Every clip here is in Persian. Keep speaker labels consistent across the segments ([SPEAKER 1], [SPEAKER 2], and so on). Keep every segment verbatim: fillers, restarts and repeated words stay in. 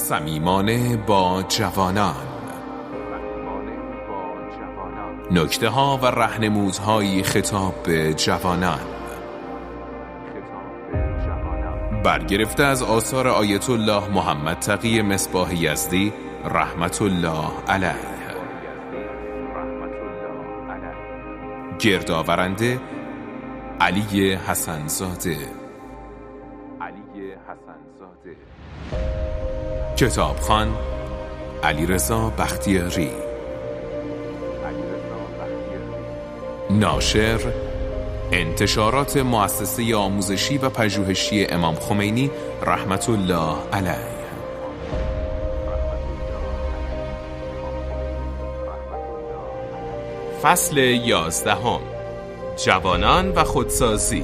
[SPEAKER 1] صمیمانه با جوانان، نکته ها و رهنمودهای خطاب به جوانان، برگرفته از آثار آیت الله محمد تقی مصباح یزدی رحمت الله علیه. گردآورنده علی حسن‌زاده. کتابخوان علیرضا بختیاری. ناشر انتشارات مؤسسه آموزشی و پژوهشی امام خمینی رحمت الله علیه. فصل یازدهم، جوانان و خودسازی.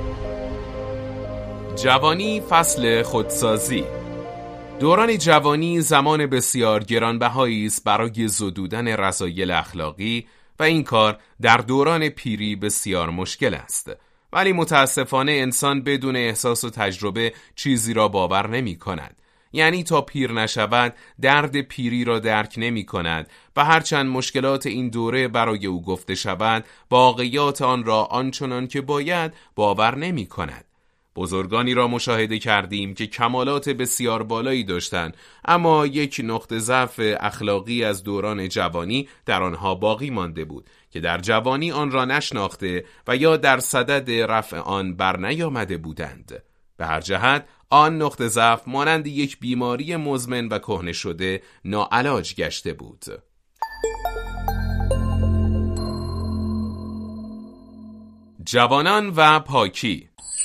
[SPEAKER 1] جوانی فصل خودسازی. دوران جوانی زمان بسیار گرانبهایی است برای زدودن رذایل اخلاقی و این کار در دوران پیری بسیار مشکل است، ولی متاسفانه انسان بدون احساس و تجربه چیزی را باور نمی کند. یعنی تا پیر نشود درد پیری را درک نمی کند و هرچند مشکلات این دوره برای او گفته شود واقعیات آن را آنچنان که باید باور نمی کند. بزرگانی را مشاهده کردیم که کمالات بسیار بالایی داشتند، اما یک نقطه ضعف اخلاقی از دوران جوانی در آنها باقی مانده بود که در جوانی آن را نشناخته و یا در صدد رفع آن بر نیامده بودند. به هر جهت آن نقطه ضعف مانند یک بیماری مزمن و کهنه شده ناعلاج گشته بود. جوانان و پاکی.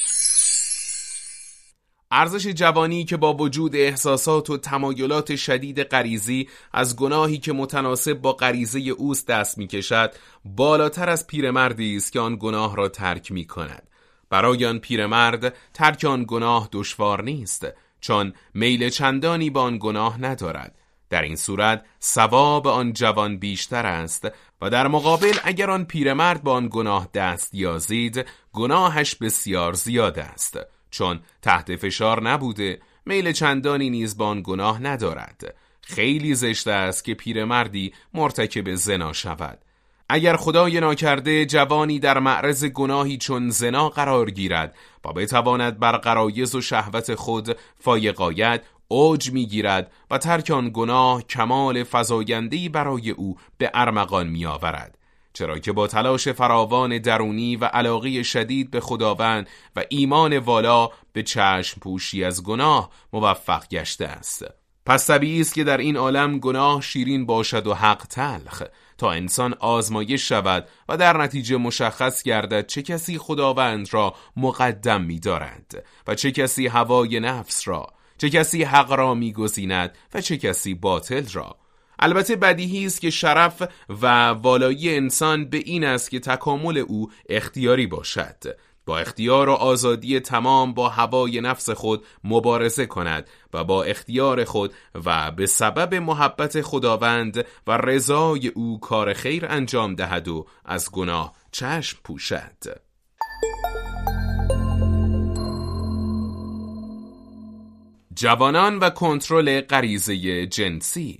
[SPEAKER 1] ارزش جوانی که با وجود احساسات و تمایلات شدید غریزی از گناهی که متناسب با غریزه اوست دست می کشد بالاتر از پیرمردی است که آن گناه را ترک می کند. برای آن پیرمرد ترک آن گناه دشوار نیست، چون میل چندانی با آن گناه ندارد. در این صورت ثواب آن جوان بیشتر است و در مقابل اگر آن پیرمرد با آن گناه دست یازید گناهش بسیار زیاد است، چون تحت فشار نبوده، میل چندانی نیز با آن گناه ندارد. خیلی زشت است که پیرمردی مرتکب زنا شود. اگر خدای ناکرده جوانی در معرض گناهی چون زنا قرار گیرد و بتواند بر غرایز و شهوت خود فایق آید، اوج میگیرد و ترک آن گناه کمال فزاینده‌ای برای او به ارمغان می آورد، چرا که با تلاش فراوان درونی و علاقه شدید به خداوند و ایمان والا به چشم پوشی از گناه موفق گشته است. پس طبیعی است که در این عالم گناه شیرین باشد و حق تلخ، تا انسان آزمایش شود و در نتیجه مشخص گردد چه کسی خداوند را مقدم می دارد و چه کسی هوای نفس را، چه کسی حق را می گزیند و چه کسی باطل را. البته بدیهی است که شرف و والایی انسان به این است که تکامل او اختیاری باشد، با اختیار و آزادی تمام با هوای نفس خود مبارزه کند و با اختیار خود و به سبب محبت خداوند و رضای او کار خیر انجام دهد و از گناه چشم پوشد. جوانان و کنترل غریزه جنسی.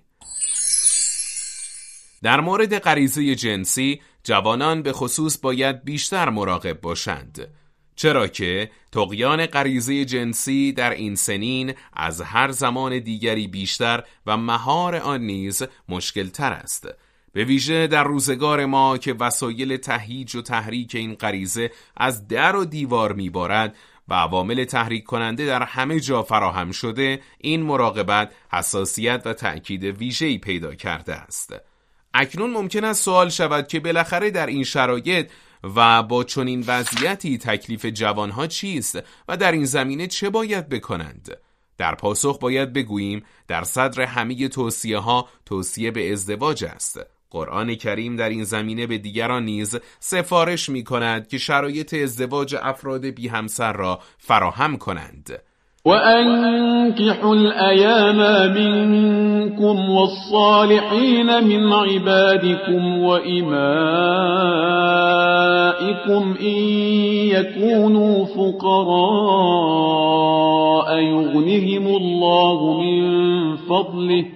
[SPEAKER 1] در مورد غریزه جنسی جوانان به خصوص باید بیشتر مراقب باشند، چرا که طغیان غریزه جنسی در این سنین از هر زمان دیگری بیشتر و مهار آن نیز مشکل تر است، به ویژه در روزگار ما که وسایل تهییج و تحریک این غریزه از در و دیوار میبارد و عوامل تحریک کننده در همه جا فراهم شده. این مراقبت حساسیت و تأکید ویژه‌ای پیدا کرده است. اکنون ممکن است سوال شود که بالاخره در این شرایط و با چنین وضعیتی تکلیف جوانها چیست و در این زمینه چه باید بکنند؟ در پاسخ باید بگوییم در صدر همه توصیه ها توصیه به ازدواج است. قرآن کریم در این زمینه به دیگران نیز سفارش می کند که شرایط ازدواج افراد بی همسر را فراهم کنند.
[SPEAKER 2] وأنكحوا الأيام منكم والصالحين من عبادكم وإمائكم إن يكونوا فقراء يغنهم الله من فضله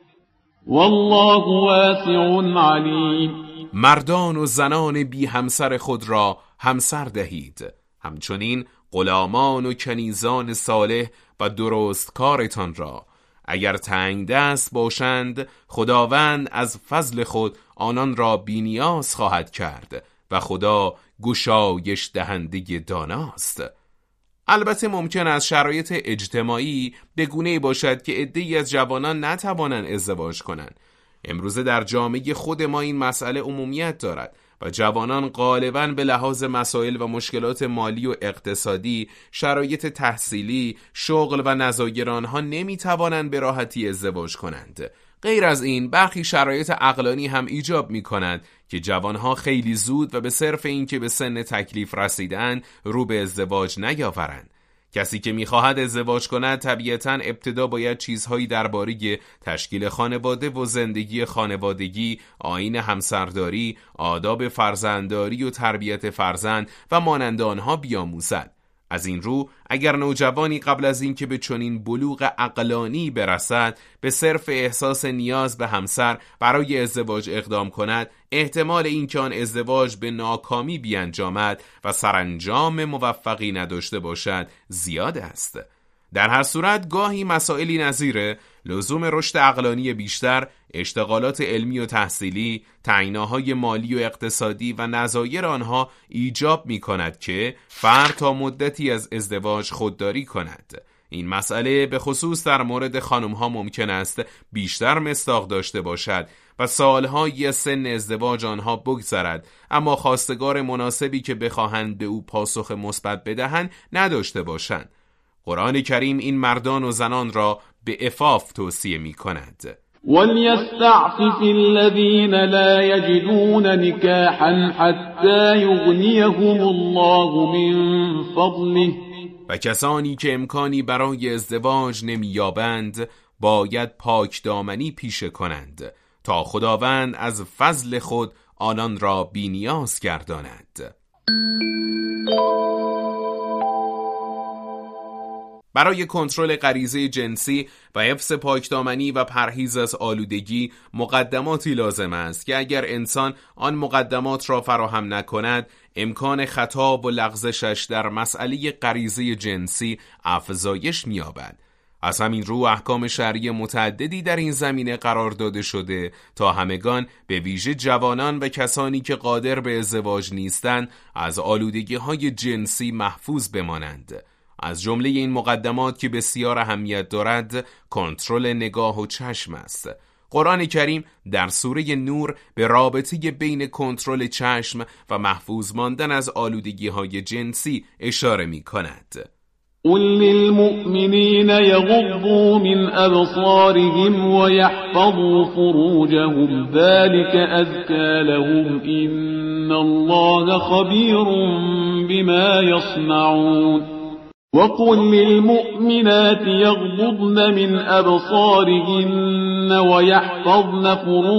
[SPEAKER 2] والله واسع علیم.
[SPEAKER 1] مردان و زنان بی همسر خود را همسر دهید، همچنین غلامان و کنیزان صالح و درستکارتان را. اگر تنگ دست باشند خداوند از فضل خود آنان را بی‌نیاز خواهد کرد و خدا گشایش دهنده داناست. البته ممکن است شرایط اجتماعی به گونه‌ای باشد که عده‌ای از جوانان نتوانند ازدواج کنند. امروزه در جامعه خود ما این مسئله عمومیت دارد و جوانان غالباً به لحاظ مسائل و مشکلات مالی و اقتصادی، شرایط تحصیلی، شغل و نظایر آنها نمیتوانند به راحتی ازدواج کنند. غیر از این برخی شرایط عقلانی هم ایجاب می کند که جوانها خیلی زود و به صرف اینکه به سن تکلیف رسیدن رو به ازدواج نیاورند. کسی که میخواهد ازدواج کند طبیعتاً ابتدا باید چیزهایی درباره تشکیل خانواده و زندگی خانوادگی، آیین همسرداری، آداب فرزندداری و تربیت فرزند و مانند آنها بیاموزد. از این رو اگر نوجوانی قبل از اینکه به چنین بلوغ عقلانی برسد به صرف احساس نیاز به همسر برای ازدواج اقدام کند، احتمال اینکه آن ازدواج به ناکامی بیانجامد و سرانجام موفقی نداشته باشد زیاد است. در هر صورت گاهی مسائلی نظیر لزوم رشد عقلانی بیشتر، اشتغالات علمی و تحصیلی، تعیین‌های مالی و اقتصادی و نظایر آنها ایجاب می کند که فرد تا مدتی از ازدواج خودداری کند. این مسئله به خصوص در مورد خانم‌ها ممکن است بیشتر مصداق داشته باشد و سالهایی از سن ازدواج آنها بگذرد، اما خواستگار مناسبی که بخواهند به او پاسخ مثبت بدهند نداشته باشند. قرآن کریم این مردان و زنان را به عفاف توصیه می کند.
[SPEAKER 2] وَلْيَسْتَعْفِفِ الَّذِينَ لَا يَجِدُونَ نِكَاحًا حَتَّى يُغْنِيَهُمُ اللَّهُ مِنْ فَضْلِهِ.
[SPEAKER 1] و کسانی که امکانی برای ازدواج نمی‌یابند باید پاک دامنی پیشه کنند تا خداوند از فضل خود آنان را بی‌نیاز گرداند. برای کنترل غریزه جنسی و حفظ پاکدامنی و پرهیز از آلودگی مقدماتی لازم است که اگر انسان آن مقدمات را فراهم نکند امکان خطا و لغزشش در مسئله غریزه جنسی افزایش می‌یابد. از همین رو احکام شرعی متعددی در این زمینه قرار داده شده تا همگان به ویژه جوانان و کسانی که قادر به ازدواج نیستند از آلودگی‌های جنسی محفوظ بمانند. از جمله این مقدمات که بسیار اهمیت دارد کنترل نگاه و چشم است. قرآن کریم در سوره نور به رابطه بین کنترل چشم و محفوظ ماندن از آلودگی‌های جنسی اشاره می کند.
[SPEAKER 2] قل للمؤمنین یغضوا من ابصارهم ویحفظوا فروجهم ذلك ازکی لهم ان الله خبیر بما یصنعون. وقل للمؤمنات يغضضن من أبصارهن ويحفظن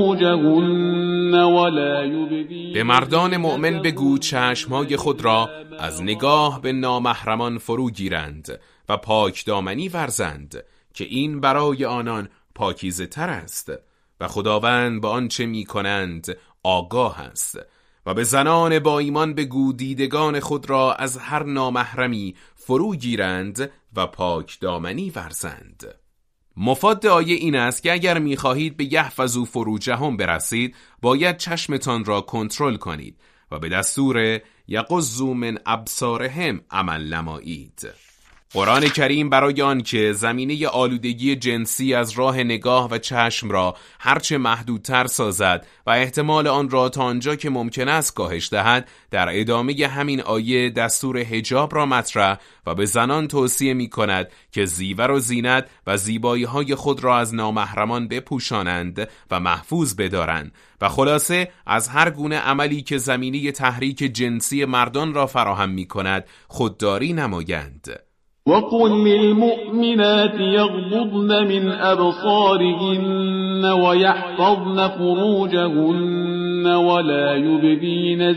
[SPEAKER 2] فروجهن ولا يبدين.
[SPEAKER 1] به مردان مؤمن بگو چشمهای خود را از نگاه به نامحرمان فرو گیرند و پاک دامنی ورزند که این برای آنان پاکیزه تر است و خداوند با آنچه می کنند آگاه است. و به زنان با ایمان بگو دیدگان خود را از هر نامحرمی فرو گیرند و پاک دامنی ورزند. مفاد آیه این است که اگر می‌خواهید به یحفظوا فروجهم برسید باید چشمتان را کنترل کنید و به دستور یغضوا من ابصارهم عمل نمایید. قرآن کریم برای آن که زمینه آلودگی جنسی از راه نگاه و چشم را هرچه محدودتر سازد و احتمال آن را تا آنجا که ممکن است کاهش دهد، در ادامه همین آیه دستور حجاب را مطرح و به زنان توصیه می کند که زیور و زینت و زیبایی های خود را از نامحرمان بپوشانند و محفوظ بدارند و خلاصه از هر گونه عملی که زمینه تحریک جنسی مردان را فراهم می کند خودداری نمایند.
[SPEAKER 2] وقل للمؤمنات يغضضن من أبصارهن ويحفظن فروجهن ولا يبدين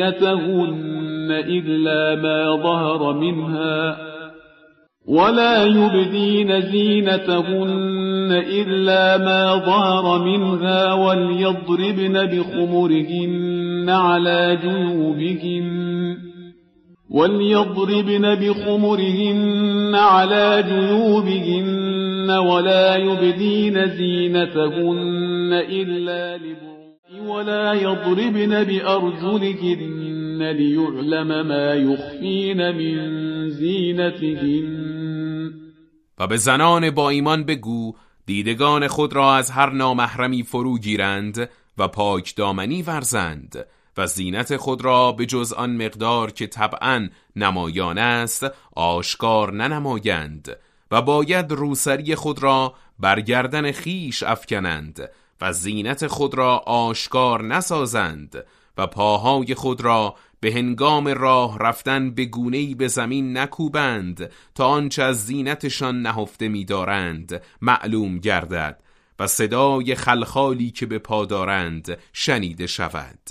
[SPEAKER 2] زينتهن إلا ما ظهر منها ولا يبدين زينتهن إلا ما ظهر منها وليضربن بخمرهن على جيوبهن وليضربن بخمرهن على جيوبهن ولا يبدين زينتهن إلا لبعولتهن ولا يضربن بأرجلهن ليعلم ما يخفين من زینتهن.
[SPEAKER 1] و به زنان با ایمان بگو دیدگان خود را از هر نامحرمی فرو گیرند و پاک دامنی ورزند و زینت خود را به جز آن مقدار که طبعاً نمایان است آشکار ننمایند و باید روسری خود را بر گردن خیش افکنند و زینت خود را آشکار نسازند و پاهای خود را به هنگام راه رفتن به گونه‌ای به زمین نکوبند تا آنچه از زینتشان نهفته می‌دارند معلوم گردد و صدای خلخالی که به پا دارند شنیده شود.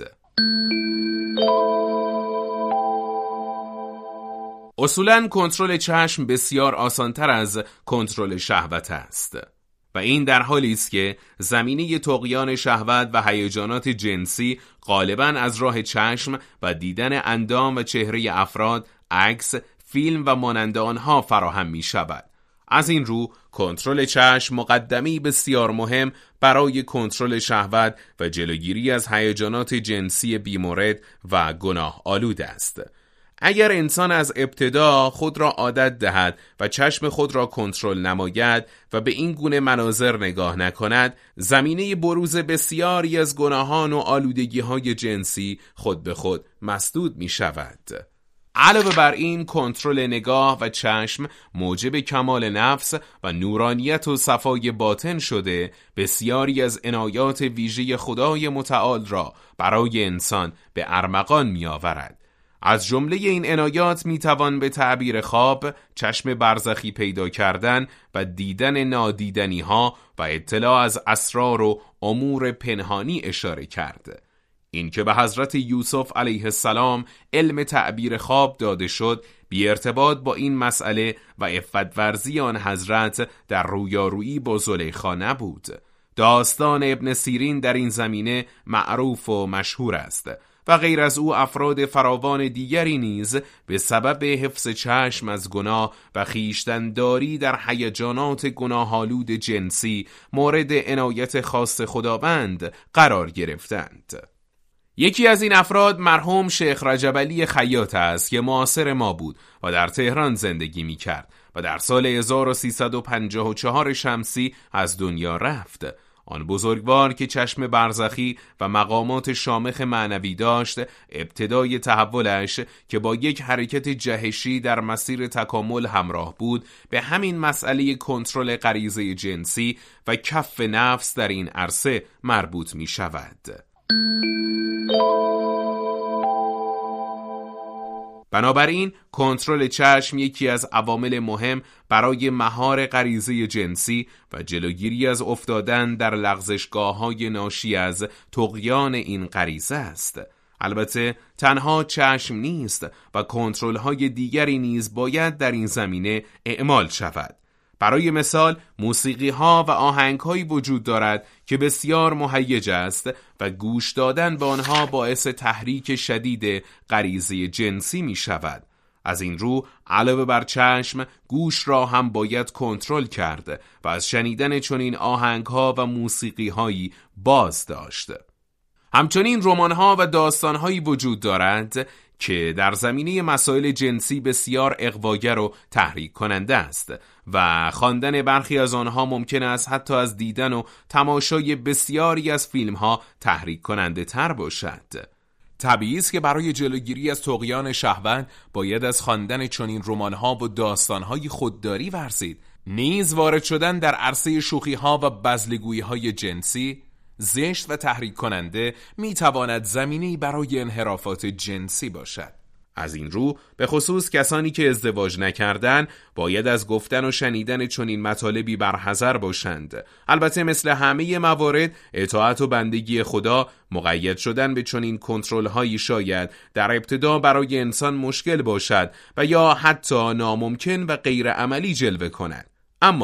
[SPEAKER 1] اصولاً کنترل چشم بسیار آسانتر از کنترل شهوت است و این در حالی است که زمینه طغیان شهوت و هیجانات جنسی غالباً از راه چشم و دیدن اندام و چهره افراد، عکس، فیلم و مانند آنها فراهم می شود. از این رو کنترل چشم مقدمه‌ای بسیار مهم برای کنترل شهوت و جلوگیری از هیجانات جنسی بیمورد و گناه آلود است. اگر انسان از ابتدا خود را عادت دهد و چشم خود را کنترل نماید و به این گونه مناظر نگاه نکند، زمینه بروز بسیاری از گناهان و آلودگی‌های جنسی خود به خود مسدود می شود. علاوه بر این کنترل نگاه و چشم موجب کمال نفس و نورانیت و صفای باطن شده بسیاری از عنایات ویژه خدای متعال را برای انسان به ارمغان می آورد. از جمله این عنایات می توان به تعبیر خواب، چشم برزخی پیدا کردن و دیدن نادیدنی ها و اطلاع از اسرار و امور پنهانی اشاره کرد. این که به حضرت یوسف علیه السلام علم تعبیر خواب داده شد بی ارتباط با این مسئله و عفت ورزی آن حضرت در رویارویی با زلیخا نبود. داستان ابن سیرین در این زمینه معروف و مشهور است و غیر از او افراد فراوان دیگری نیز به سبب حفظ چشم از گناه و خویشتن‌داری در هیجانات گناه‌آلود جنسی مورد عنایت خاص خداوند قرار گرفتند. یکی از این افراد مرحوم شیخ رجب علی خیاط است که معاصر ما بود و در تهران زندگی می کرد و در سال هزار و سیصد و پنجاه و چهار شمسی از دنیا رفت. آن بزرگوار که چشم برزخی و مقامات شامخ معنوی داشت، ابتدای تحولش که با یک حرکت جهشی در مسیر تکامل همراه بود به همین مسئله کنترل غریزه جنسی و کف نفس در این عرصه مربوط می شود. بنابراین کنترل چشم یکی از عوامل مهم برای مهار غریزه جنسی و جلوگیری از افتادن در لغزشگاه‌های ناشی از طغیان این غریزه است. البته تنها چشم نیست و کنترل‌های دیگری نیز باید در این زمینه اعمال شود. برای مثال موسیقی ها و آهنگ هایی وجود دارد که بسیار مهیج است و گوش دادن به آنها باعث تحریک شدید غریزه جنسی می شود. از این رو علاوه بر چشم، گوش را هم باید کنترل کرد و از شنیدن چنین آهنگ ها و موسیقی هایی باز داشت. همچنین رمان ها و داستان هایی وجود دارد که در زمینه مسائل جنسی بسیار اغواگر و تحریک کننده است و خواندن برخی از آنها ممکن است حتی از دیدن و تماشای بسیاری از فیلم ها تحریک کننده تر باشد. طبیعی است که برای جلوگیری از طغیان شهوت باید از خواندن چنین رمان ها و داستان های خودداری ورزید. نیز وارد شدن در عرصه شوخی ها و بزلگویی های جنسی زشت و تحریک کننده می تواند زمینه‌ای برای انحرافات جنسی باشد. از این رو به خصوص کسانی که ازدواج نکردن باید از گفتن و شنیدن چنین مطالبی برحذر باشند. البته مثل همه موارد اطاعت و بندگی خدا، مقید شدن به چنین کنترل هایی شاید در ابتدا برای انسان مشکل باشد و یا حتی ناممکن و غیر عملی جلوه کند. اما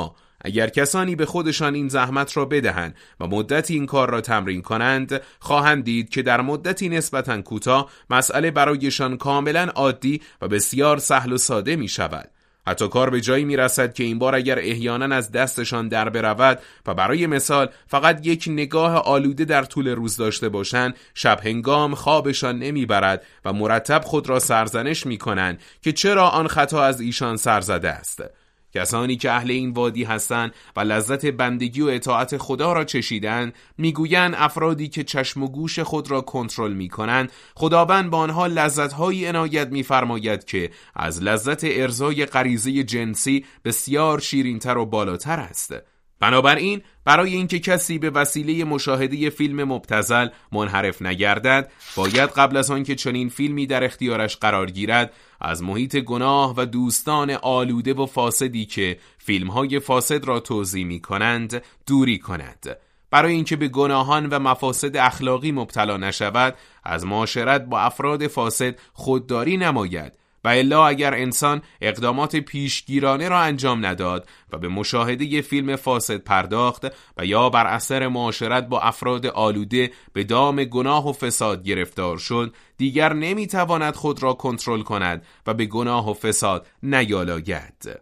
[SPEAKER 1] اگر کسانی به خودشان این زحمت را بدهند و مدتی این کار را تمرین کنند، خواهند دید که در مدتی نسبتاً کوتاه مسئله برایشان کاملاً عادی و بسیار سهل و ساده می شود. حتی کار به جایی می رسد که این بار اگر احیانا از دستشان در برود و برای مثال فقط یک نگاه آلوده در طول روز داشته باشند، شب هنگام خوابشان نمی برد و مرتب خود را سرزنش می کنند که چرا آن خطا از ایشان سرزده است. کسانی که اهل این وادی هستند و لذت بندگی و اطاعت خدا را چشیدند، میگویند افرادی که چشم و گوش خود را کنترل میکنند، خداوند با آنها لذت‌هایی عنایت می‌فرماید که از لذت ارضای غریزه جنسی بسیار شیرین‌تر و بالاتر است. بنابراین برای اینکه کسی به وسیله مشاهده فیلم مبتذل منحرف نگردد، باید قبل از آنکه چنین فیلمی در اختیارش قرار گیرد از محیط گناه و دوستان آلوده و فاسدی که فیلم‌های فاسد را توزیع می‌کنند دوری کند. برای اینکه به گناهان و مفاسد اخلاقی مبتلا نشود، از معاشرت با افراد فاسد خودداری نماید. و الا اگر انسان اقدامات پیشگیرانه را انجام نداد و به مشاهده فیلم فاسد پرداخت و یا بر اثر معاشرت با افراد آلوده به دام گناه و فساد گرفتار شد، دیگر نمیتواند خود را کنترل کند و به گناه و فساد نیالاید.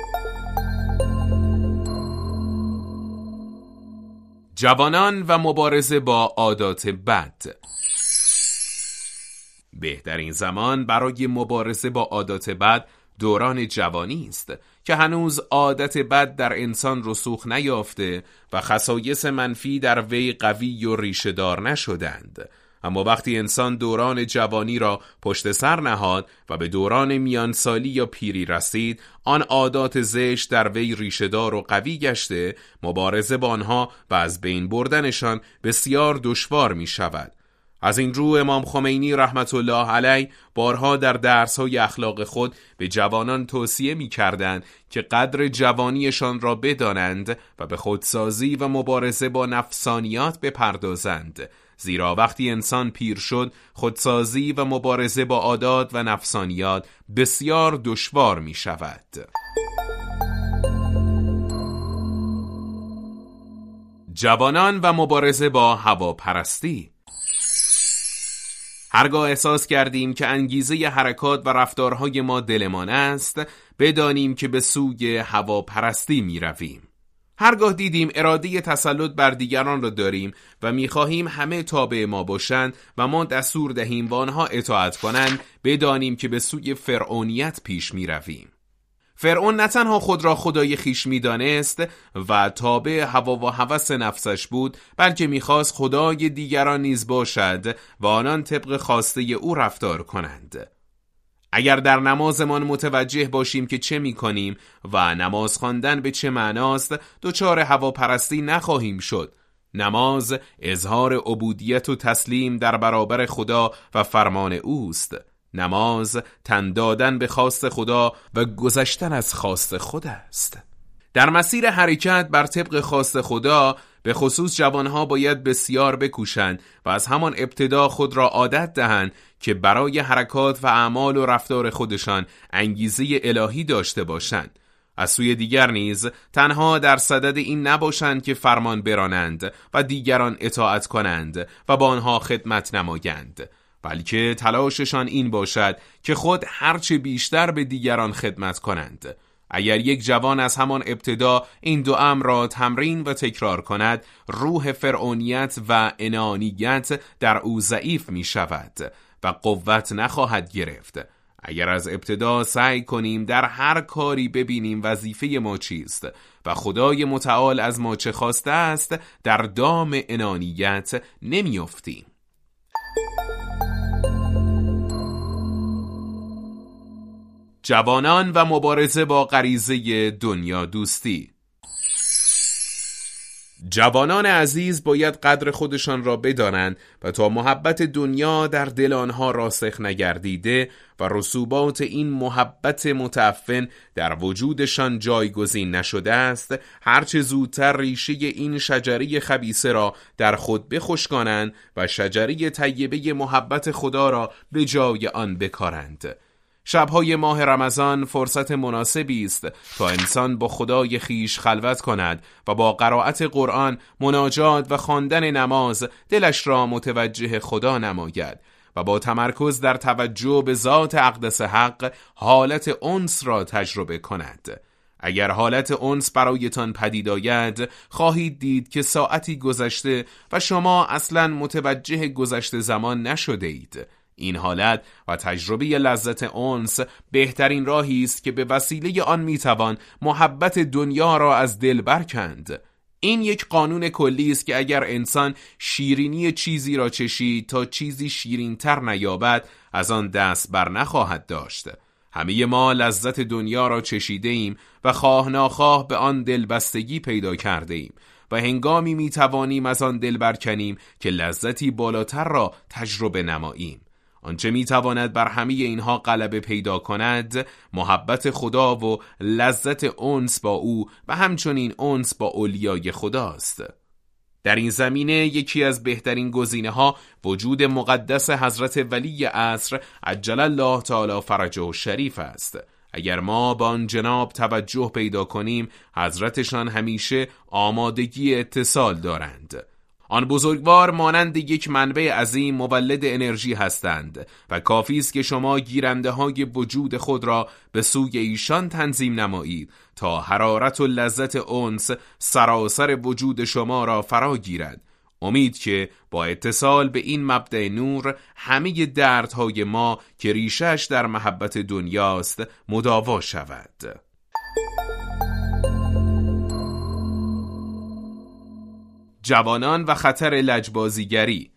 [SPEAKER 1] جوانان و مبارزه با عادات بد. بهترین زمان برای مبارزه با عادات بد دوران جوانی است که هنوز عادت بد در انسان رسوخ نیافته و خصایص منفی در وی قوی و ریشه‌دار نشدند. اما وقتی انسان دوران جوانی را پشت سر نهاد و به دوران میانسالی یا پیری رسید، آن عادات زشت در وی ریشه‌دار و قوی گشته، مبارزه با آنها و از بین بردنشان بسیار دشوار می شود. از این رو امام خمینی رحمت الله علیه بارها در درس‌های اخلاق خود به جوانان توصیه می‌کردند که قدر جوانیشان را بدانند و به خودسازی و مبارزه با نفسانیات بپردازند، زیرا وقتی انسان پیر شد، خودسازی و مبارزه با عادات و نفسانیات بسیار دشوار می‌شود. جوانان و مبارزه با هواپرستی. هرگاه احساس کردیم که انگیزه حرکات و رفتارهای ما دلمان است، بدانیم که به سوی هواپرستی می رویم. هرگاه دیدیم اراده تسلط بر دیگران را داریم و می خواهیم همه تابع ما باشند و ما دستور دهیم و آنها اطاعت کنند، بدانیم که به سوی فرعونیت پیش می رویم. فرعون نه تنها خود را خدای خویش می‌دانست و تابع هوا و هوس نفسش بود، بلکه می‌خواست خدای دیگران نیز باشد و آنان طبق خواسته او رفتار کنند. اگر در نمازمان متوجه باشیم که چه می‌کنیم و نماز خواندن به چه معناست، دچار هواپرستی نخواهیم شد. نماز اظهار عبودیت و تسلیم در برابر خدا و فرمان اوست. نماز تن دادن به خواست خدا و گذشتن از خواست خود است. در مسیر حرکت بر طبق خواست خدا، به خصوص جوانها باید بسیار بکوشند و از همان ابتدا خود را عادت دهند که برای حرکات و اعمال و رفتار خودشان انگیزه الهی داشته باشند. از سوی دیگر نیز تنها در صدد این نباشند که فرمان برانند و دیگران اطاعت کنند و با آنها خدمت نمایند، بلکه تلاششان این باشد که خود هرچه بیشتر به دیگران خدمت کنند. اگر یک جوان از همان ابتدا این دو امر را تمرین و تکرار کند، روح فرعونیت و انانیت در او ضعیف می شود و قوت نخواهد گرفت. اگر از ابتدا سعی کنیم در هر کاری ببینیم وظیفه ما چیست و خدای متعال از ما چه خواسته است، در دام انانیت نمی افتیم. جوانان و مبارزه با غریزه دنیا دوستی. جوانان عزیز باید قدر خودشان را بدانند و تا محبت دنیا در دل آنها راسخ نگردیده و رسوبات این محبت متعفن در وجودشان جایگزین نشده است، هرچه زودتر ریشه این شجره خبیثه را در خود بخشکانند و شجره طیبه محبت خدا را به جای آن بکارند. شبهای ماه رمضان فرصت مناسبی است تا انسان با خدای خیش خلوت کند و با قرائت قرآن، مناجات و خواندن نماز دلش را متوجه خدا نماید و با تمرکز در توجه به ذات اقدس حق حالت انس را تجربه کند. اگر حالت انس برایتان پدید آید، خواهید دید که ساعتی گذشته و شما اصلاً متوجه گذشته زمان نشده اید. این حالت و تجربه لذت انس بهترین راهی است که به وسیله آن میتوان محبت دنیا را از دل برکند. این یک قانون کلی است که اگر انسان شیرینی چیزی را چشید تا چیزی شیرین‌تر نیابد، از آن دست بر نخواهد داشت. همه ما لذت دنیا را چشیده ایم و خواه ناخواه به آن دلبستگی پیدا کرده ایم و هنگامی می توانیم از آن دل برکنیم که لذتی بالاتر را تجربه نماییم. آنچه می تواند بر همه اینها غلبه پیدا کند محبت خدا و لذت انس با او و همچنین انس با اولیای خداست. در این زمینه یکی از بهترین گزینه‌ها وجود مقدس حضرت ولی عصر عجل الله تعالی فرجه شریف است. اگر ما با آن جناب توجه پیدا کنیم، حضرتشان همیشه آمادگی اتصال دارند. آن بزرگوار مانند یک منبع عظیم مولد انرژی هستند و کافی است که شما گیرنده های وجود خود را به سوی ایشان تنظیم نمایید تا حرارت و لذت انس سراسر وجود شما را فرا گیرد. امید که با اتصال به این مبدأ نور همه دردهای ما که ریشش در محبت دنیاست مداوا شود. جوانان و خطر لجبازیگری.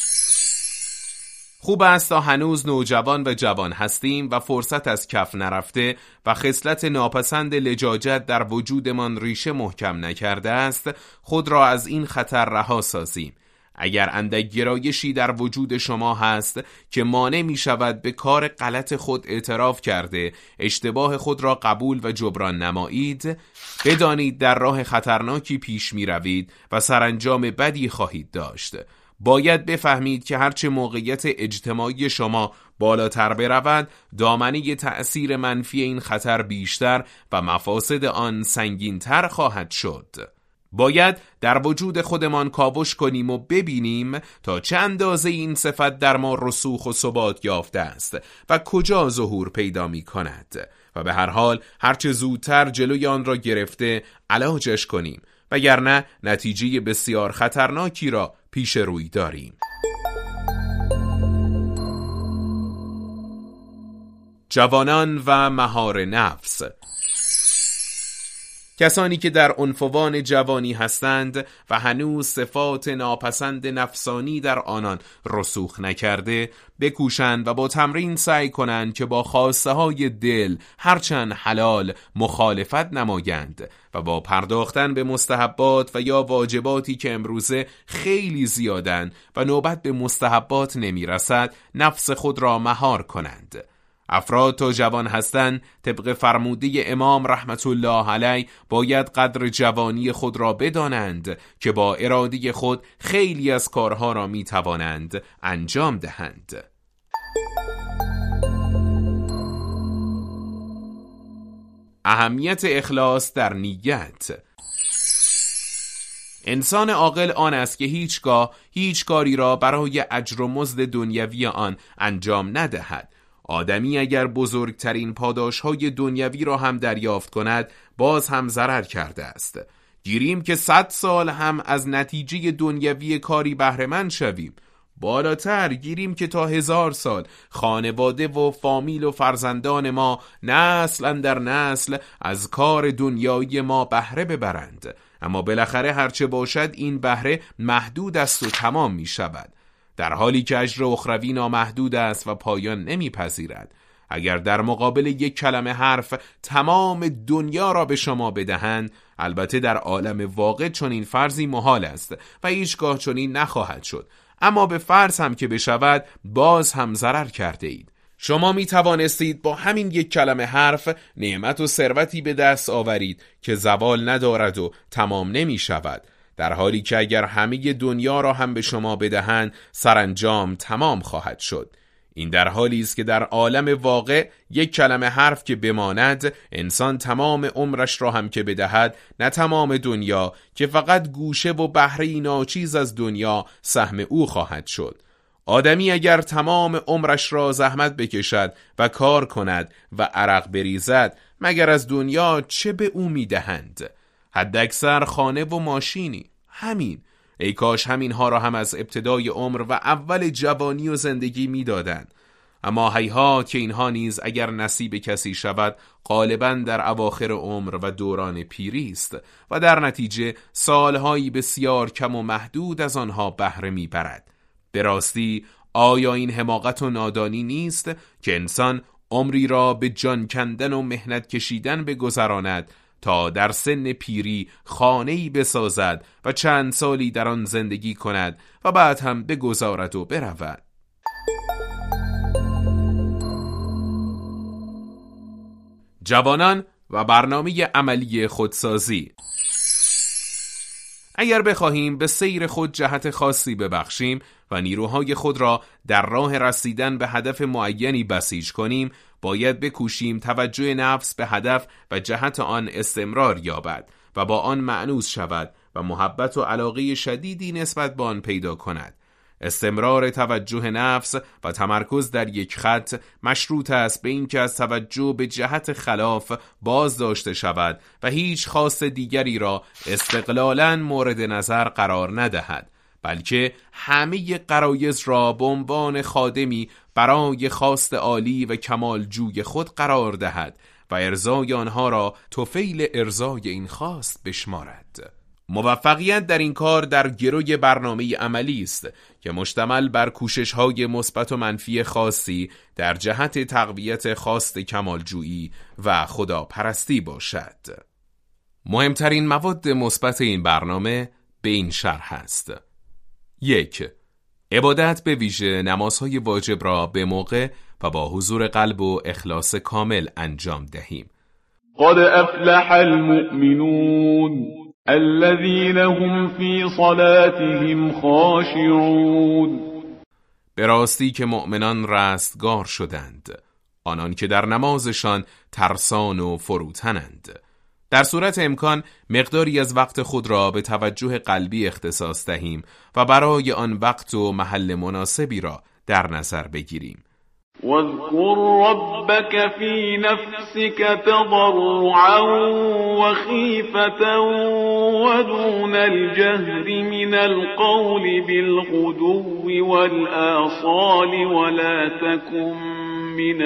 [SPEAKER 1] خوب است تا هنوز نوجوان و جوان هستیم و فرصت از کف نرفته و خصلت ناپسند لجاجت در وجودمان ریشه محکم نکرده است، خود را از این خطر رها سازیم. اگر اندک گرایشی در وجود شما هست که مانع می شود به کار غلط خود اعتراف کرده اشتباه خود را قبول و جبران نمایید، بدانید در راه خطرناکی پیش می روید و سرانجام بدی خواهید داشت. باید بفهمید که هرچه موقعیت اجتماعی شما بالاتر برود، دامنه تأثیر منفی این خطر بیشتر و مفاسد آن سنگین‌تر خواهد شد. باید در وجود خودمان کاوش کنیم و ببینیم تا چه اندازه این صفت در ما رسوخ و ثبات یافته است و کجا ظهور پیدا می کند و به هر حال هرچه زودتر جلوی آن را گرفته علاجش کنیم، وگرنه نتیجه بسیار خطرناکی را پیش روی داریم. جوانان و مهار نفس. کسانی که در عنفوان جوانی هستند و هنوز صفات ناپسند نفسانی در آنان رسوخ نکرده، بکوشند و با تمرین سعی کنند که با خواسته های دل هرچند حلال مخالفت نمایند و با پرداختن به مستحبات و یا واجباتی که امروزه خیلی زیادند و نوبت به مستحبات نمی رسد نفس خود را مهار کنند. افراد تا جوان هستند طبق فرموده امام رحمت الله علیه باید قدر جوانی خود را بدانند که با اراده خود خیلی از کارها را می توانند انجام دهند. اهمیت اخلاص در نیت. انسان عاقل آن است که هیچگاه هیچ کاری را برای اجر و مزد دنیوی آن انجام ندهد. آدمی اگر بزرگترین پاداش‌های دنیوی را هم دریافت کند، باز هم ضرر کرده است. گیریم که صد سال هم از نتیجه دنیوی کاری بهره مند شویم. بالاتر گیریم که تا هزار سال خانواده و فامیل و فرزندان ما نسل اندر نسل از کار دنیایی ما بهره ببرند. اما بالاخره هرچه باشد این بهره محدود است و تمام می شود، در حالی که اجر اخروی نامحدود است و پایان نمیپذیرد. اگر در مقابل یک کلمه حرف تمام دنیا را به شما بدهند، البته در عالم واقع چنین فرضی محال است و هیچگاه چنین نخواهد شد، اما به فرض هم که بشود باز هم ضرر کرده اید. شما می توانستید با همین یک کلمه حرف نعمت و ثروتی به دست آورید که زوال ندارد و تمام نمی شود، در حالی که اگر همه دنیا را هم به شما بدهند سرانجام تمام خواهد شد. این در حالی است که در عالم واقع یک کلمه حرف که بماند، انسان تمام عمرش را هم که بدهد، نه تمام دنیا که فقط گوشه و بهره ناچیز از دنیا سهم او خواهد شد. آدمی اگر تمام عمرش را زحمت بکشد و کار کند و عرق بریزد، مگر از دنیا چه به او میدهند؟ حد اکثر خانه و ماشینی. همین. ای کاش همین ها را هم از ابتدای عمر و اول جوانی و زندگی میدادند. اما هیهات که اینها نیز اگر نصیب کسی شود، غالباً در اواخر عمر و دوران پیری است و در نتیجه سالهایی بسیار کم و محدود از آنها بهره میبرد. به راستی آیا این حماقت و نادانی نیست که انسان عمری را به جان کندن و مهنت کشیدن بگذراند تا در سن پیری خانه‌ای بسازد و چند سالی در آن زندگی کند و بعد هم بگذارد و برود؟ جوانان و برنامه عملی خودسازی. اگر بخواهیم به سیر خود جهت خاصی ببخشیم و نیروهای خود را در راه رسیدن به هدف معینی بسیج کنیم، باید بکوشیم توجه نفس به هدف و جهت آن استمرار یابد و با آن مأنوس شود و محبت و علاقه شدیدی نسبت به آن پیدا کند. استمرار توجه نفس و تمرکز در یک خط مشروط است به اینکه از توجه به جهت خلاف باز داشته شود و هیچ خواست دیگری را استقلالاً مورد نظر قرار ندهد، بلکه همه غرایز را به عنوان خادمی برای خواست عالی و کمال جوی خود قرار دهد و ارضای آنها را طفیل ارضای این خواست بشمارد. موفقیت در این کار در گروی برنامه عملی است که مشتمل بر کوشش‌های مثبت و منفی خاصی در جهت تقویت خواست کمالجویی و خداپرستی باشد. مهمترین مواد مثبت این برنامه به این شرح است: یک، عبادت به ویژه نمازهای واجب را به موقع و با حضور قلب و اخلاص کامل انجام دهیم.
[SPEAKER 2] قد افلح المؤمنون الذين هم في صلاتهم خاشعون.
[SPEAKER 1] به راستی که مؤمنان رستگار شدند، آنان که در نمازشان ترسان و فروتنند. در صورت امکان مقداری از وقت خود را به توجه قلبی اختصاص دهیم و برای آن وقت و محل مناسبی را در نظر بگیریم.
[SPEAKER 2] واذكر ربك في نفسك تضرعا وخيفة ودون الجهر من القول بالغدو والآصال ولا تكن من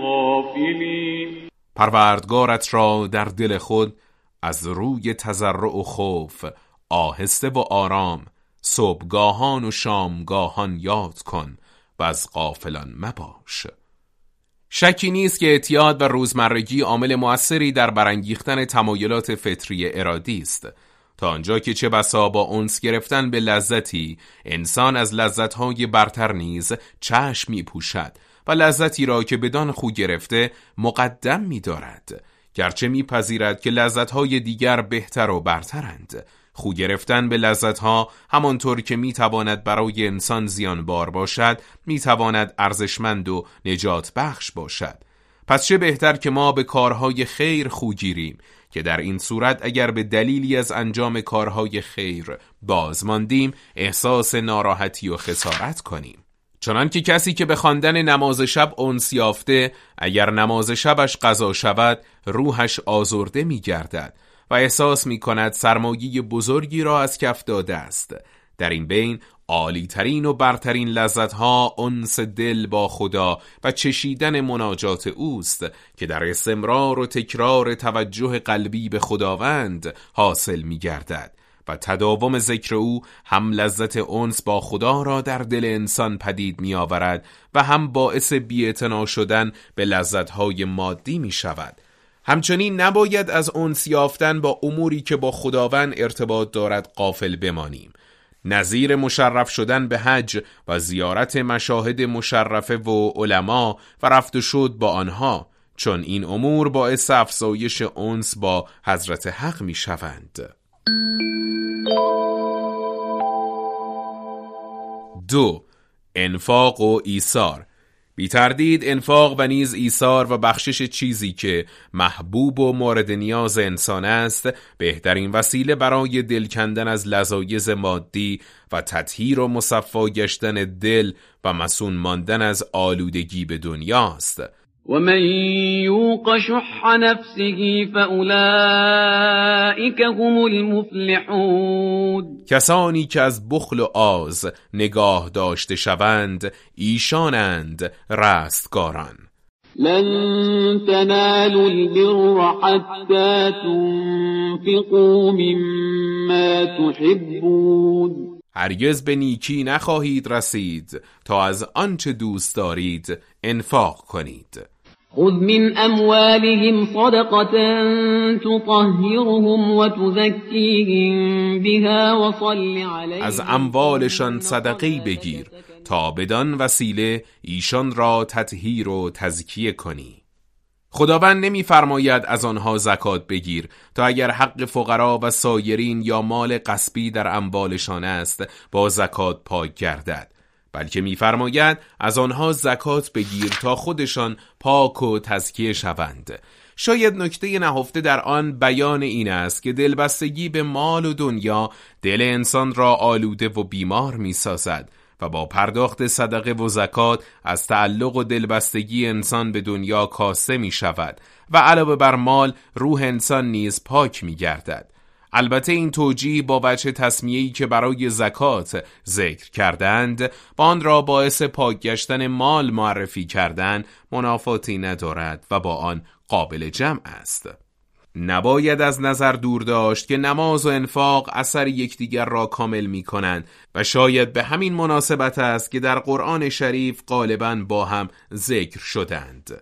[SPEAKER 2] الغافلين.
[SPEAKER 1] پروردگارت را در دل خود از روی تضرع و خوف آهسته و آرام صبحگاهان و شامگاهان یاد کن و از غافلان مباش. شکی نیست که اعتیاد و روزمرگی عامل مؤثری در برانگیختن تمایلات فطری ارادی است، تا آنجا که چه بسا با انس گرفتن به لذتی انسان از لذت‌های برتر نیز چشم می‌پوشد و لذتی را که بدان خو گرفته مقدم می‌دارد، گرچه می‌پذیرد که لذت‌های دیگر بهتر و برترند. خو گرفتن به لذت‌ها همانطور که می‌تواند برای انسان زیانبار باشد، می‌تواند ارزشمند و نجات بخش باشد. پس چه بهتر که ما به کارهای خیر خو گیریم که در این صورت اگر به دلیلی از انجام کارهای خیر باز ماندیم احساس ناراحتی و خسارت کنیم. چنان که کسی که به خواندن نماز شب انس یافته، اگر نماز شبش قضا شود روحش آزرده می‌گردد و احساس می کند سرمایه بزرگی را از کف داده است. در این بین عالی ترین و برترین لذت‌ها انس دل با خدا و چشیدن مناجات اوست که در استمرار و تکرار توجه قلبی به خداوند حاصل می گردد و تداوم ذکر او هم لذت انس با خدا را در دل انسان پدید می آورد و هم باعث بی‌اعتنا شدن به لذت‌های مادی می شود. همچنین نباید از انس یافتن با اموری که با خداوند ارتباط دارد غافل بمانیم، نظیر مشرف شدن به حج و زیارت مشاهد مشرفه و علما و رفت و شد با آنها، چون این امور باعث افزایش انس با حضرت حق می شوند. دو، انفاق و ایثار. بی تردید انفاق و نیز ایثار و بخشش چیزی که محبوب و مورد نیاز انسان است بهترین وسیله برای دل کندن از لذایذ مادی و تطهیر و مصفا گشتن دل و مسون ماندن از آلودگی به دنیاست.
[SPEAKER 2] و من یوق شح نفسه فاولئک هم المفلحون.
[SPEAKER 1] کسانی که از بخل و آز نگاه داشته شوند ایشانند رستگاران.
[SPEAKER 2] لن تنالوا البر حتى تنفقوا مما تحبون.
[SPEAKER 1] هرگز به نیکی نخواهید رسید تا از آنچه دوست دارید انفاق کنید.
[SPEAKER 2] خذ من اموالهم صدقة تطهرهم وتزكيهم بها وصل عليهم.
[SPEAKER 1] از اموالشان صدقه‌ای بگیر تا بدان وسیله ایشان را تطهیر و تزکیه کنی. خداوند نمی‌فرماید از آنها زکات بگیر تا اگر حق فقرا و سایرین یا مال غصبی در اموالشان است با زکات پاک گردد، بلکه می‌فرماید از آنها زکات بگیر تا خودشان پاک و تزکیه شوند. شاید نکته نهفته در آن بیان این است که دلبستگی به مال و دنیا دل انسان را آلوده و بیمار می‌سازد و با پرداخت صدقه و زکات از تعلق و دلبستگی انسان به دنیا کاسته می شود و علاوه بر مال روح انسان نیز پاک می گردد. البته این توجیه با وجه تسمیه‌ای که برای زکات ذکر کردند با آن را باعث پاک گشتن مال معرفی کردن منافاتی ندارد و با آن قابل جمع است. نباید از نظر دور داشت که نماز و انفاق اثر یکدیگر را کامل می کنند و شاید به همین مناسبت است که در قرآن شریف غالباً با هم ذکر شدند.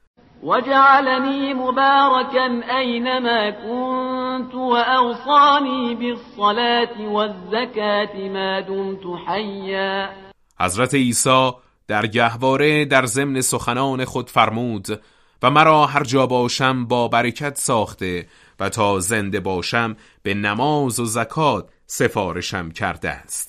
[SPEAKER 2] وجعلني مباركا أينما كنت وأوصاني بالصلاة والزكاة ما دمت حيا.
[SPEAKER 1] حضرت عیسی در گهواره در ضمن سخنان خود فرمود و مرا هر جا باشم با برکت ساخته و تا زنده باشم به نماز و زکات سفارشم کرده است.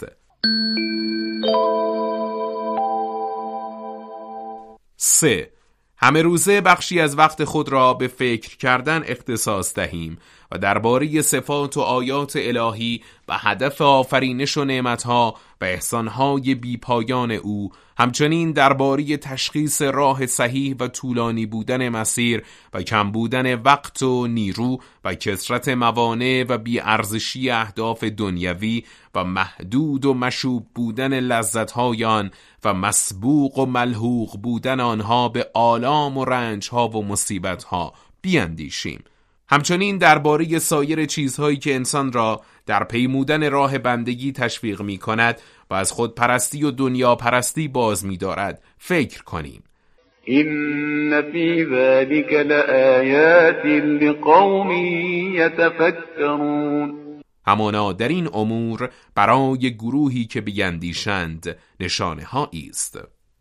[SPEAKER 1] سه، همه روزه بخشی از وقت خود را به فکر کردن اختصاص دهیم و درباره صفات و آیات الهی و هدف آفرینش و نعمتها و احسانهای بیپایان او، همچنین درباره تشخیص راه صحیح و طولانی بودن مسیر و کم بودن وقت و نیرو و کثرت موانع و بی‌ارزشی اهداف دنیوی و محدود و مشوب بودن لذت‌های آن و مسبوق و ملحوق بودن آنها به آلام و رنج‌ها و مصیبت‌ها بیاندیشیم. همچنین درباره سایر چیزهایی که انسان را در پیمودن راه بندگی تشویق می کند و از خود پرستی و دنیا پرستی باز می دارد فکر کنیم.
[SPEAKER 2] این فی ذلک لآیات لقوم یتفکرون.
[SPEAKER 1] همانا در این امور برای گروهی که بیندیشند نشانه هایی است.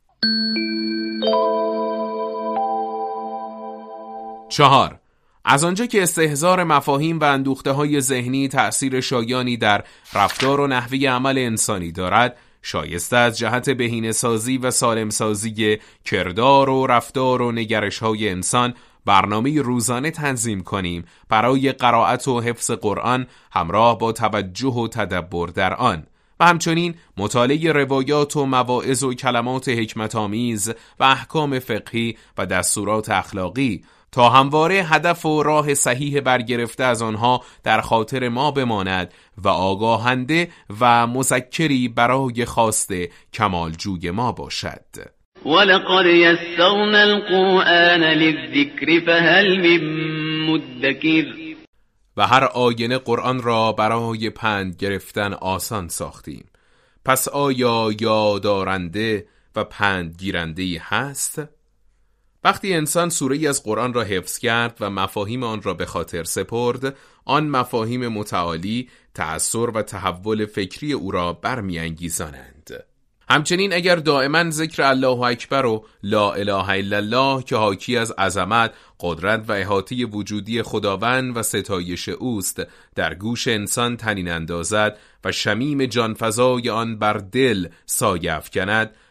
[SPEAKER 1] چهار، از آنجا که استحضار مفاهیم و اندوخته های ذهنی تأثیر شایانی در رفتار و نحوه عمل انسانی دارد، شایسته از جهت بهینه‌سازی و سالمسازی کردار و رفتار و نگرش های انسان برنامه روزانه تنظیم کنیم برای قرائت و حفظ قرآن همراه با توجه و تدبر در آن و همچنین مطالعه روایات و مواعظ و کلمات حکمت آمیز و احکام فقهی و دستورات اخلاقی تا همواره هدف و راه صحیح برگرفته از آنها در خاطر ما بماند و آگاهنده و مذکری برای خواست کمالجوی ما باشد.
[SPEAKER 2] ولقد یسرنا القرآن للذکر فهل من مدکر.
[SPEAKER 1] و هر آینه قرآن را برای پند گرفتن آسان ساختیم، پس آیا یادآورنده و پند گیرنده‌ای هست؟ وقتی انسان سوره‌ای از قرآن را حفظ کرد و مفاهیم آن را به خاطر سپرد، آن مفاهیم متعالی تأثیر و تحول فکری او را برمی‌انگیزانند. همچنین اگر دائما ذکر الله اکبر و لا اله الا الله که حاکی از عظمت، قدرت و احاطه وجودی خداوند و ستایش اوست در گوش انسان طنین اندازد و شمیم جانفزای آن بر دل سایه افکند،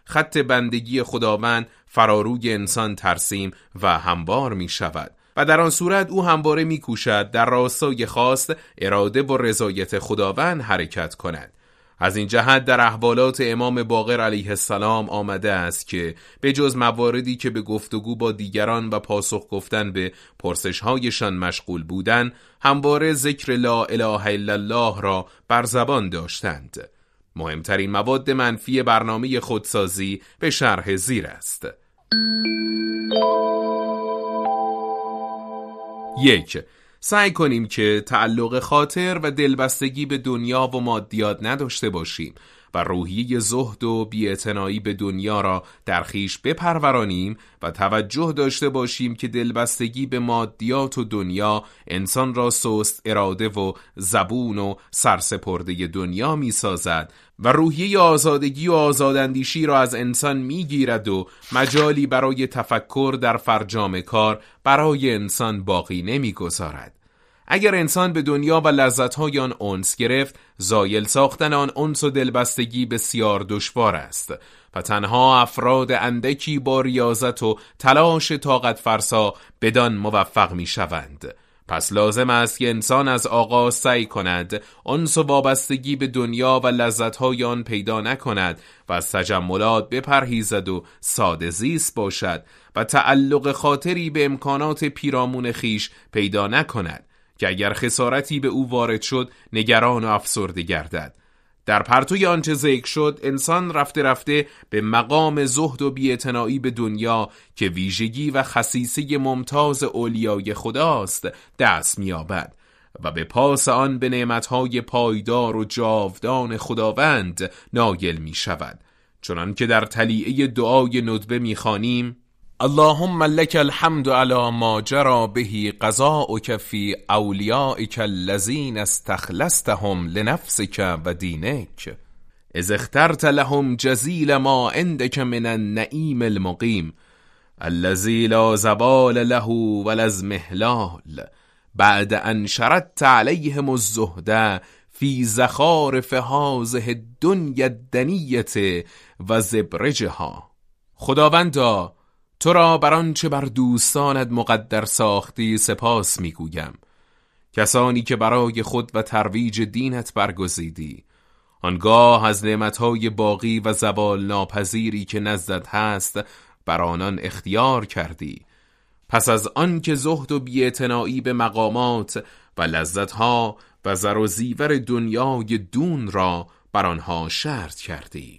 [SPEAKER 1] خط بندگی خداوند فراروی انسان ترسیم و هموار می شود و در آن صورت او همواره می کوشد در راستای خواست، اراده و رضایت خداوند حرکت کند. از این جهت در احوالات امام باقر علیه السلام آمده است که به جز مواردی که به گفتگو با دیگران و پاسخ گفتن به پرسش‌هایشان مشغول بودند، همواره ذکر لا اله الا الله را بر زبان داشتند. مهمترین مواد منفی برنامه خودسازی به شرح زیر است. یک، سعی کنیم که تعلق خاطر و دلبستگی به دنیا و مادیات نداشته باشیم و روحیه زهد و بی‌اعتنایی به دنیا را در خویش بپرورانیم و توجه داشته باشیم که دلبستگی به مادیات و دنیا انسان را سست اراده و زبون و سرسپرده دنیا می سازد و روحیه آزادگی و آزاداندیشی را از انسان می گیرد و مجالی برای تفکر در فرجام کار برای انسان باقی نمی گذارد. اگر انسان به دنیا و لذت‌های آن انس گرفت، زایل ساختن آن انس و دلبستگی بسیار دشوار است و تنها افراد اندکی با ریاضت و تلاش طاقت فرسا بدان موفق می شوند. پس لازم است که انسان از آغاز سعی کند انس و وابستگی به دنیا و لذت‌های آن پیدا نکند و از تجملات بپرهیزد و ساده زیست باشد و تعلق خاطری به امکانات پیرامون خیش پیدا نکند که اگر خسارتی به او وارد شد نگران و افسرده گردد. در پرتوی آنچه ذکر شد انسان رفته رفته به مقام زهد و بی‌اعتنایی به دنیا که ویژگی و خصیصه ممتاز اولیای خداست دست می‌یابد و به پاس آن به نعمت‌های پایدار و جاودان خداوند نایل می‌شود، چنان که در تلیعه دعای ندبه می‌خوانیم: اللهم لك الحمد على ما جرى به قضاؤك في اولیائك الذين استخلصتهم لنفسك و دینك اذ اخترت لهم جزيل ما عندك من النعيم المقيم الذي لا زوال له ولا اضمحلال بعد ان شردت عليهم الزهد في زخارف هذه الدنيا الدنية و زبرجها. خداوندا، تو را بر آنچه بر دوستانت مقدر ساختی سپاس میگویم. کسانی که برای خود و ترویج دینت برگزیدی، آنگاه از نعمتهای باقی و زوال ناپذیری که نزدت هست بر آنان اختیار کردی. پس از آن که زهد و بی‌اعتنایی به مقامات و لذتها و زر و زیور دنیای دون را بر آنها شرط کردی.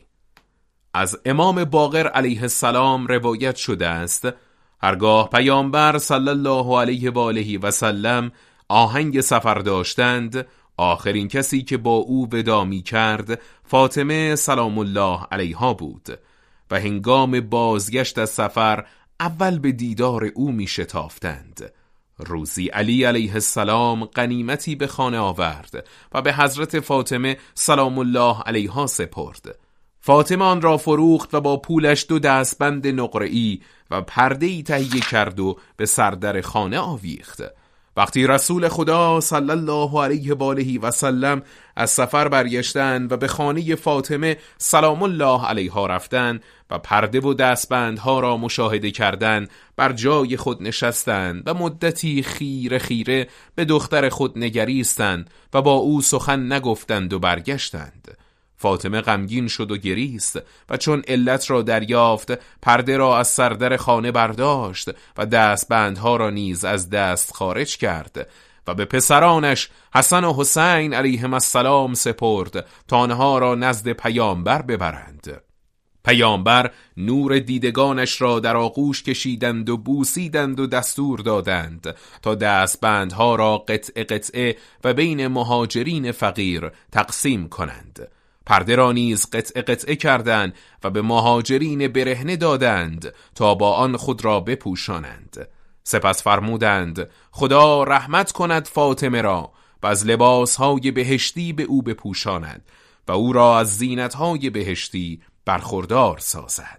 [SPEAKER 1] از امام باقر علیه السلام روایت شده است هرگاه پیامبر صلی الله علیه و آله و سلم آهنگ سفر داشتند، آخرین کسی که با او ودا می کرد فاطمه سلام الله علیها بود و هنگام بازگشت از سفر اول به دیدار او می شتافتند. روزی علی علیه السلام غنیمتی به خانه آورد و به حضرت فاطمه سلام الله علیها سپرد. فاطمه آن را فروخت و با پولش دو دستبند نقره‌ای و پرده‌ای تهیه کرد و به سردر خانه آویخت. وقتی رسول خدا صلی الله علیه و آله و سلم از سفر برگشتند و به خانه فاطمه سلام الله علیها رفتند و پرده و دستبندها را مشاهده کردند، بر جای خود نشستند و مدتی خیره خیره به دختر خود نگریستند و با او سخن نگفتند و برگشتند. فاطمه غمگین شد و گریست و چون علت را دریافت پرده را از سردر خانه برداشت و دستبندها را نیز از دست خارج کرد و به پسرانش حسن و حسین علیهم السلام سپرد تا آنها را نزد پیامبر ببرند. پیامبر نور دیدگانش را در آغوش کشیدند و بوسیدند و دستور دادند تا دستبندها را قطعه قطعه و بین مهاجرین فقیر تقسیم کنند. پرده را نیز قطعه قطعه کردند و به مهاجرین برهنه دادند تا با آن خود را بپوشانند. سپس فرمودند خدا رحمت کند فاطمه را و از لباسهای بهشتی به او بپوشاند و او را از زینتهای بهشتی برخوردار سازد.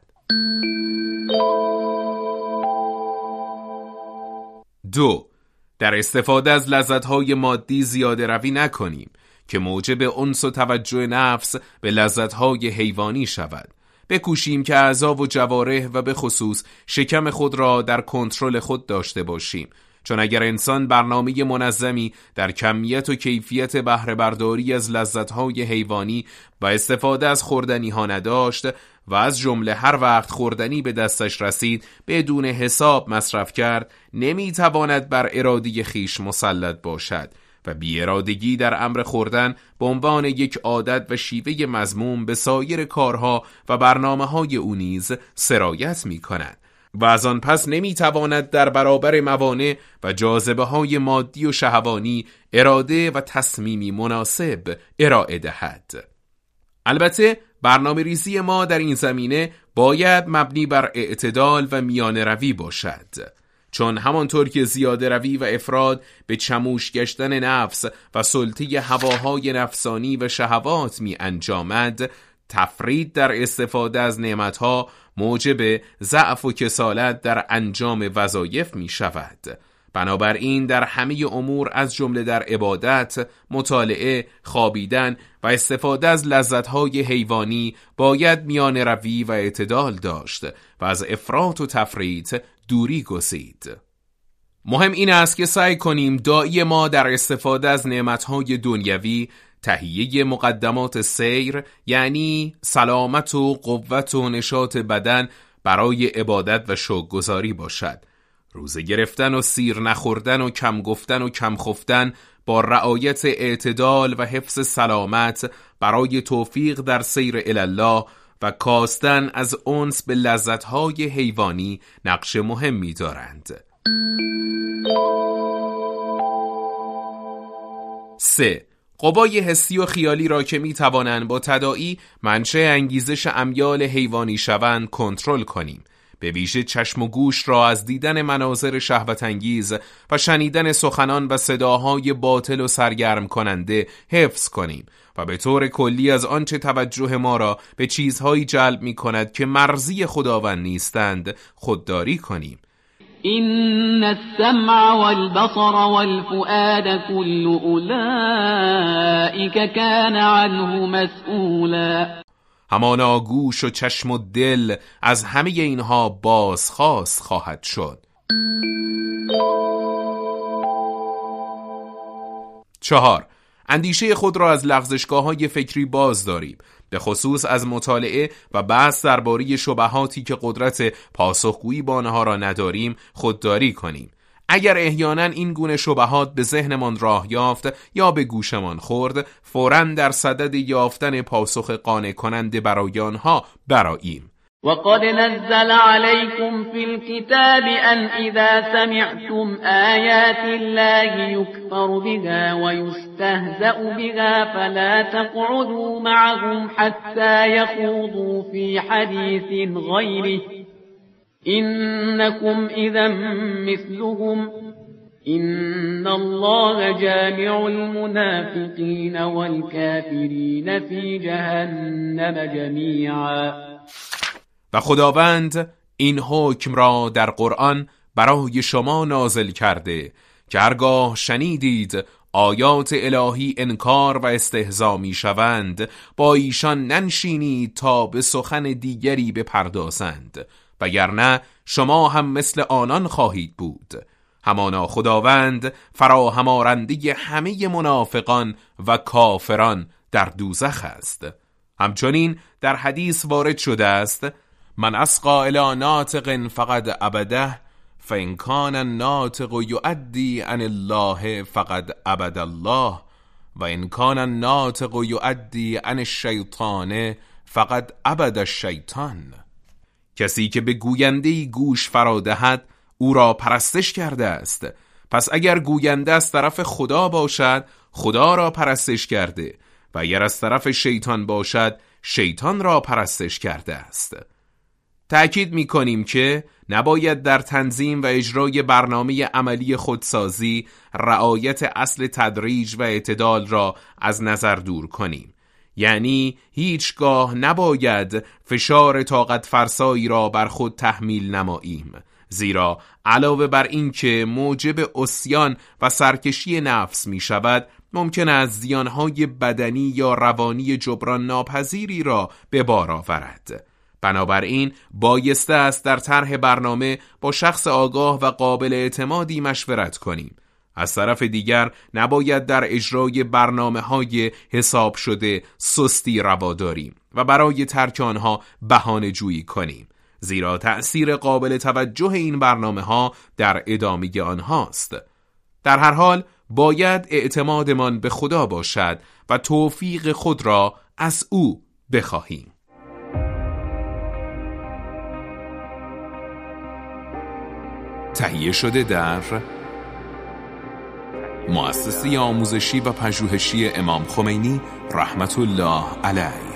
[SPEAKER 1] دو، در استفاده از لذتهای مادی زیاده روی نکنیم که موجب انس و توجه نفس به لذتهای حیوانی شود، بکوشیم که اعضا و جوارح و به خصوص شکم خود را در کنترل خود داشته باشیم، چون اگر انسان برنامه منظمی در کمیت و کیفیت بهره برداری از لذت‌های حیوانی و استفاده از خوردنی ها نداشت و از جمله هر وقت خوردنی به دستش رسید بدون حساب مصرف کرد، نمیتواند بر اراده خیش مسلط باشد و بی‌ارادگی در امر خوردن به عنوان یک عادت و شیوه مذموم به سایر کارها و برنامه‌های او نیز سرایت می‌کند و از آن پس نمیتواند در برابر موانع و جاذبه های مادی و شهوانی اراده و تصمیمی مناسب ارائه دهد. البته برنامه ریزی ما در این زمینه باید مبنی بر اعتدال و میانه روی باشد، چون همانطور که زیاده روی و افراد به چموش گشتن نفس و سلطه هواهای نفسانی و شهوات می انجامد، تفرید در استفاده از نعمتها موجب ضعف و کسالت در انجام وظایف می شود. بنابراین در همه امور از جمله در عبادت، مطالعه، خوابیدن و استفاده از لذت‌های حیوانی باید میانه روی و اعتدال داشت و از افراط و تفریط دوری گزید. مهم این است که سعی کنیم داعی ما در استفاده از نعمت‌های دنیوی تهیه مقدمات سیر، یعنی سلامت و قوت و نشاط بدن برای عبادت و شوک‌گزاری باشد. روزه گرفتن و سیر نخوردن و کم گفتن و کم خفتن با رعایت اعتدال و حفظ سلامت برای توفیق در سیر الله و کاستن از انس به لذت‌های حیوانی نقش مهمی دارند. سه. قوای حسی و خیالی را که می توانند با تداعی منشأ انگیزش امیال حیوانی شوند کنترل کنیم. به ویژه چشم و گوش را از دیدن مناظر شهوت انگیز و شنیدن سخنان و صداهای باطل و سرگرم کننده حفظ کنیم و به طور کلی از آنچه توجه ما را به چیزهایی جلب می کند که مرضی خداوند نیستند خودداری کنیم.
[SPEAKER 2] إن السمع والبصر والفؤاد كل أولئك كان عنه مسئولا.
[SPEAKER 1] همانا گوش و چشم و دل از همه اینها بازخواست خواهد شد. چهار. اندیشه خود را از لغزشگاه‌های فکری باز داریم، به خصوص از مطالعه و بحث درباره شبهاتی که قدرت پاسخگویی با آنها را نداریم خودداری کنیم. اگر احیانا این گونه شبهات به ذهنمان راه یافت یا به گوشمان خورد، فوراً در صدد یافتن پاسخ قانع کننده برای آنها برآییم.
[SPEAKER 2] وقد نزل عليكم في الكتاب أن إذا سمعتم آيات الله يكفر بها ويستهزأ بها فلا تقعدوا معهم حتى يخوضوا في حديث غيره إنكم إذا مثلهم إن الله جامع المنافقين والكافرين في جهنم جميعا.
[SPEAKER 1] و خداوند این حکم را در قرآن برای شما نازل کرده که هرگاه شنیدید آیات الهی انکار و استهزا می شوند، با ایشان ننشینید تا به سخن دیگری بپردازند، وگرنه شما هم مثل آنان خواهید بود. همانا خداوند فراهم آرنده همه منافقان و کافران در دوزخ است. همچنین در حدیث وارد شده است: من اسقا الی ناطق فقد عبده فإن کان الناطق یؤدی عن الله فقد عبد الله و ان کان الناطق یؤدی عن الشیطان فقد عبد الشیطان. کسی که به گوینده‌ای گوش فرا دهد او را پرستش کرده است. پس اگر گوینده از طرف خدا باشد خدا را پرستش کرده و اگر از طرف شیطان باشد شیطان را پرستش کرده است. تأکید می کنیم که نباید در تنظیم و اجرای برنامه عملی خودسازی رعایت اصل تدریج و اعتدال را از نظر دور کنیم. یعنی هیچگاه نباید فشار طاقت فرسایی را بر خود تحمیل نماییم، زیرا علاوه بر این که موجب عصیان و سرکشی نفس می شود، ممکن است زیانهای بدنی یا روانی جبران ناپذیری را به بار آورد. بنابراین بایسته است در طرح برنامه با شخص آگاه و قابل اعتمادی مشورت کنیم. از طرف دیگر نباید در اجرای برنامه‌های حساب شده سستی روا داریم و برای ترک آنها بهانه جویی کنیم، زیرا تأثیر قابل توجه این برنامه‌ها در ادامه آنهاست. در هر حال باید اعتمادمان به خدا باشد و توفیق خود را از او بخواهیم. تهیه شده در مؤسسه آموزشی و پژوهشی امام خمینی رحمت الله علیه.